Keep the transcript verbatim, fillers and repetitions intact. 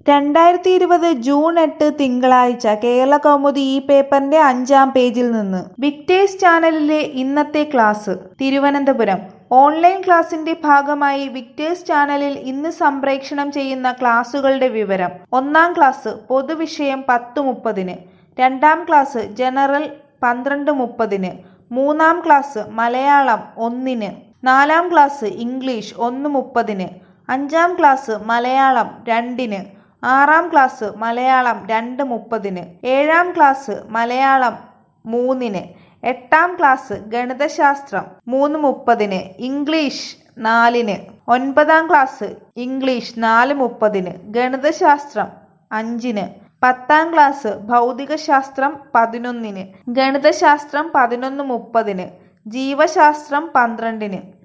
രണ്ടായിരത്തി ഇരുപത് ജൂൺ എട്ട് തിങ്കളാഴ്ച കേരളകൗമുദി ഈ പേപ്പറിന്റെ അഞ്ചാം പേജിൽ നിന്ന് വിക്ടേഴ്സ് ചാനലിലെ ഇന്നത്തെ ക്ലാസ്. തിരുവനന്തപുരം ഓൺലൈൻ ക്ലാസിന്റെ ഭാഗമായി വിക്ടേഴ്സ് ചാനലിൽ ഇന്ന് സംപ്രേക്ഷണം ചെയ്യുന്ന ക്ലാസുകളുടെ വിവരം. ഒന്നാം ക്ലാസ് പൊതുവിഷയം പത്ത് മുപ്പതിന്, രണ്ടാം ക്ലാസ് ജനറൽ പന്ത്രണ്ട് മുപ്പതിന്, മൂന്നാം ക്ലാസ് മലയാളം ഒന്നിന്, നാലാം ക്ലാസ് ഇംഗ്ലീഷ് ഒന്ന് മുപ്പതിന്, അഞ്ചാം ക്ലാസ് മലയാളം രണ്ടിന്, ആറാം ക്ലാസ് മലയാളം രണ്ട് മുപ്പതിന്, ഏഴാം ക്ലാസ് മലയാളം മൂന്നിന്, എട്ടാം ക്ലാസ് ഗണിതശാസ്ത്രം മൂന്ന് മുപ്പതിന്, ഇംഗ്ലീഷ് നാലിന്, ഒൻപതാം ക്ലാസ് ഇംഗ്ലീഷ് നാല് മുപ്പതിന്, ഗണിതശാസ്ത്രം അഞ്ചിന്, പത്താം ക്ലാസ് ഭൗതികശാസ്ത്രം പതിനൊന്നിന്, ഗണിതശാസ്ത്രം പതിനൊന്ന് മുപ്പതിന്, ജീവശാസ്ത്രം പന്ത്രണ്ടിന്.